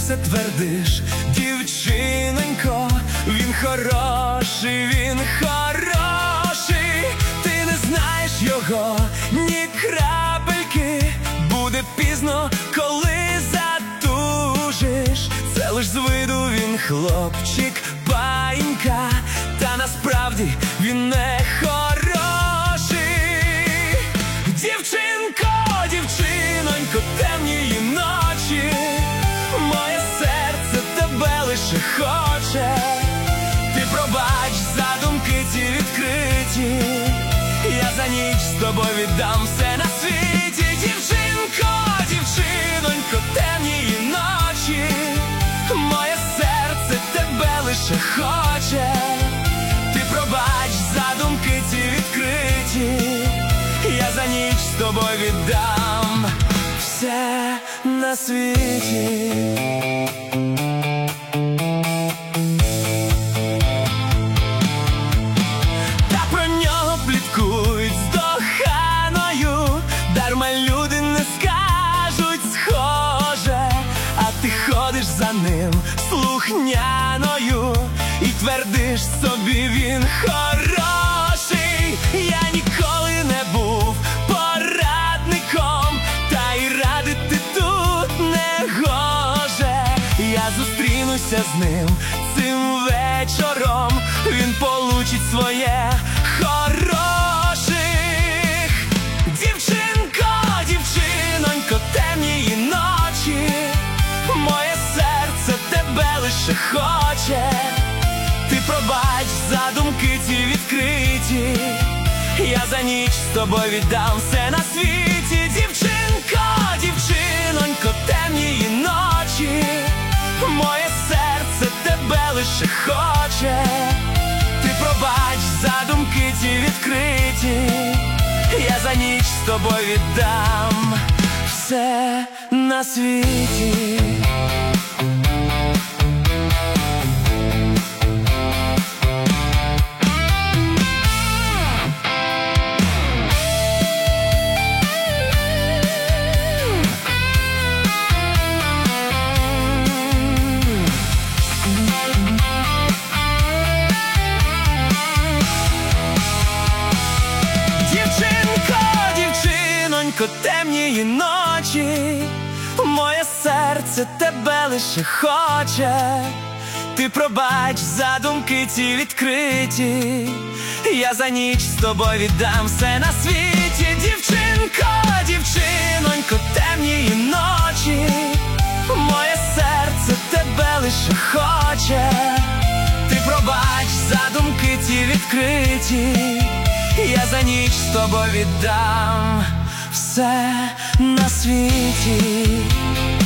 все твердиш, дівчинонько, він хороший, він хороший. Ти не знаєш його, ні крапельки. Буде пізно, коли затужиш. Це лиш з виду він хлопчик, паїнька, та насправді він не хороший. Дівчинко, дівчинонько, темнії ночі, моє серце тебе лише хоче. Ти пробач за думки ці відкриті, я за ніч з тобою віддам все на світі. Дівчинко, дівчинонько, темнії ночі, моє серце тебе лише хоче. Ти пробач за думки ці відкриті, я за ніч з тобою віддам все на світі. Та про нього пліткують з доханою, дарма люди не скажуть схоже. А ти ходиш за ним слухняною і твердиш собі, він хороший. Я ніколи не був порадником, та й радити тут не гоже. Я зустрінуся з ним цим вечором, він получить своє хороших. Дівчинко, дівчинонько, темнії ночі, моє серце тебе лише хоче. Ти пробач за думки ці відкриті, я за ніч з тобою віддам все на світі. Дівчинко, дівчинонько, темнії ночі, моє серце тебе лише хоче. Ти пробач за думки ці відкриті, я за ніч з тобою віддам все на світі. Темнії ночі, моє серце тебе лише хоче. Ти пробач за думки ці відкриті, я за ніч з тобою віддам все на світі. Дівчинко, дівчинонько, темнії ночі, моє серце тебе лише хоче. Ти пробач за думки ці відкриті, я за ніч з тобою віддам все на світі.